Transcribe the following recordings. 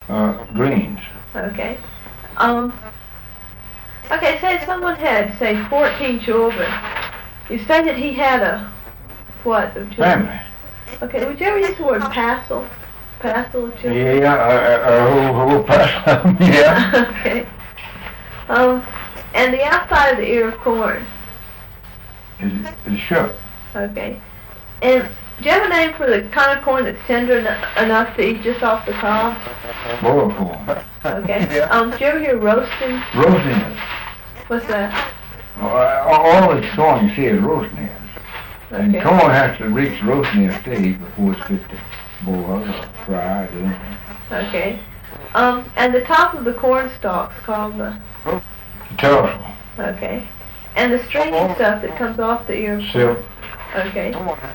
Greens. Okay. Okay, say someone had, say, 14 children. You say that he had a, what, of children? Family. Okay, would you ever use the word passel? Passel of children? Yeah, whole passel. Yeah. Okay. And the outside of the ear of corn. Is shook. Okay. And do you have a name for the kind of corn that's tender enough to eat just off the cob? Boiled corn. Okay. Yeah. Do you ever hear roasting? Roasting it. What's that? All this corn you see is roasting it. And Okay. corn has to reach roasting stage before it's fit to boil or fry or anything. Okay. And the top of the corn stalk's called the... Tassel. Okay. And the stringy stuff that comes off the ear of corn? Silk. Okay.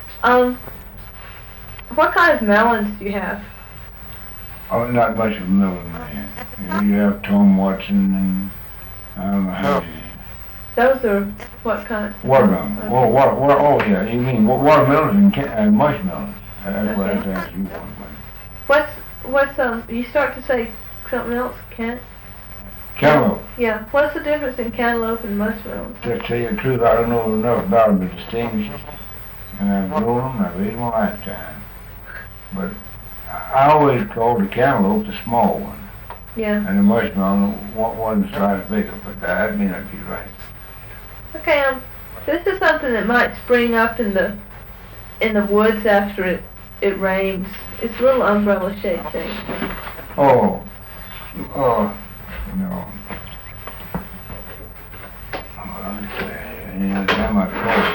What kind of melons do you have? Oh, not much of a melon man. You have Tom Watson and I don't know how you... Those are what kind? Watermelon. Okay. Oh yeah, you mean watermelons and mushmelons. That's what I Okay. asked you one. What's you start to say something else, Cantaloupe. Yeah. What's the difference in cantaloupe and mushmelon? To tell you the truth, I don't know enough about them to distinguish them. And I've grown them, I've eaten them a lifetime. But I always called the cantaloupe the small one. Yeah. And the mushmelon one size bigger, but that may not be right. Okay, this is something that might spring up in the woods after it rains. It's a little umbrella-shaped thing. No. Yeah, that might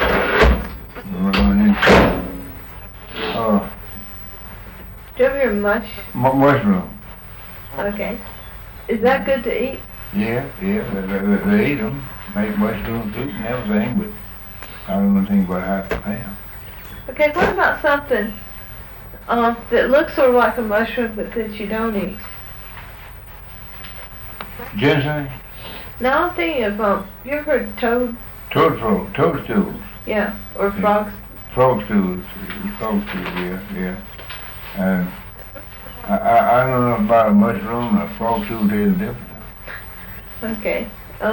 fall. Do you ever hear mush? Mushroom. Okay. Is that good to eat? Yeah, they eat them. Make mushroom soup and everything, but I don't know anything about how to prepare them. Okay, what about something that looks sort of like a mushroom but that you don't eat? Ginseng? Now I'm thinking of, you ever heard Toadstools. Yeah, or Yeah. frogs? Frog stools, yeah. And I don't know about a mushroom and a frog stool tastes different. Okay.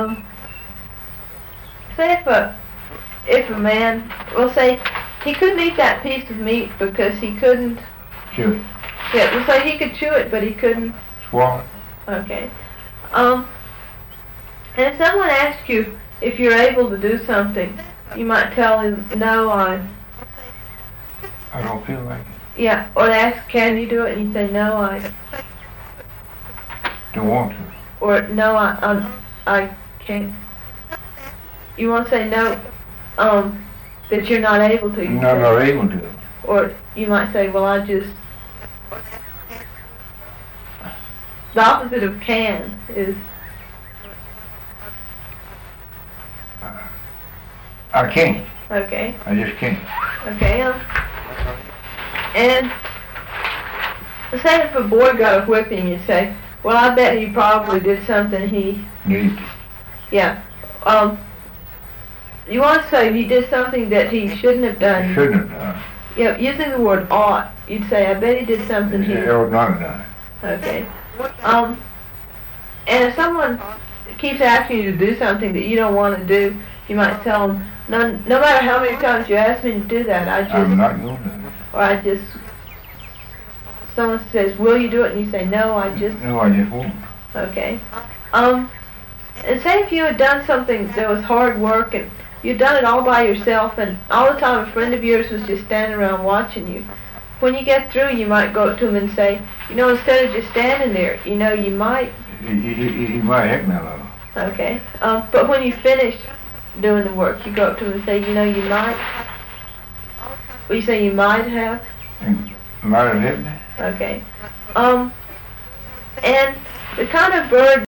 Say if a man, well, say he couldn't eat that piece of meat because he couldn't. Chew it. Yeah, well, say he could chew it, but he couldn't. Swallow. Okay. And if someone asks you if you're able to do something, you might tell him, no, I don't feel like it. yeah, or they ask, can you do it? And you say, no, I, Don't want to. or no, I can't. You want to say no, that you're not able to. No, not able to. Or you might say, well, the opposite of can is, I can't. okay, I just can't. okay, and say if a boy got a whipping, you say, well, I bet he probably did something Need. yeah, you want to say he did something that he shouldn't have done. Shouldn't have done. Yeah, using the word ought, you'd say, I bet he did something he... It ought not have done. Okay. And if someone keeps asking you to do something that you don't want to do, you might tell them, no matter how many times you ask me to do that, I'm not going to. or someone says, will you do it? And you say, no, I just won't. okay. And say if you had done something that was hard work and you'd done it all by yourself and all the time a friend of yours was just standing around watching you. When you get through, you might go up to him and say, instead of just standing there, you might... He might help me a little. Okay. But when you finish doing the work, you go up to him and say, you might... Well, you say you might have? Might have helped me. Okay. And the kind of bird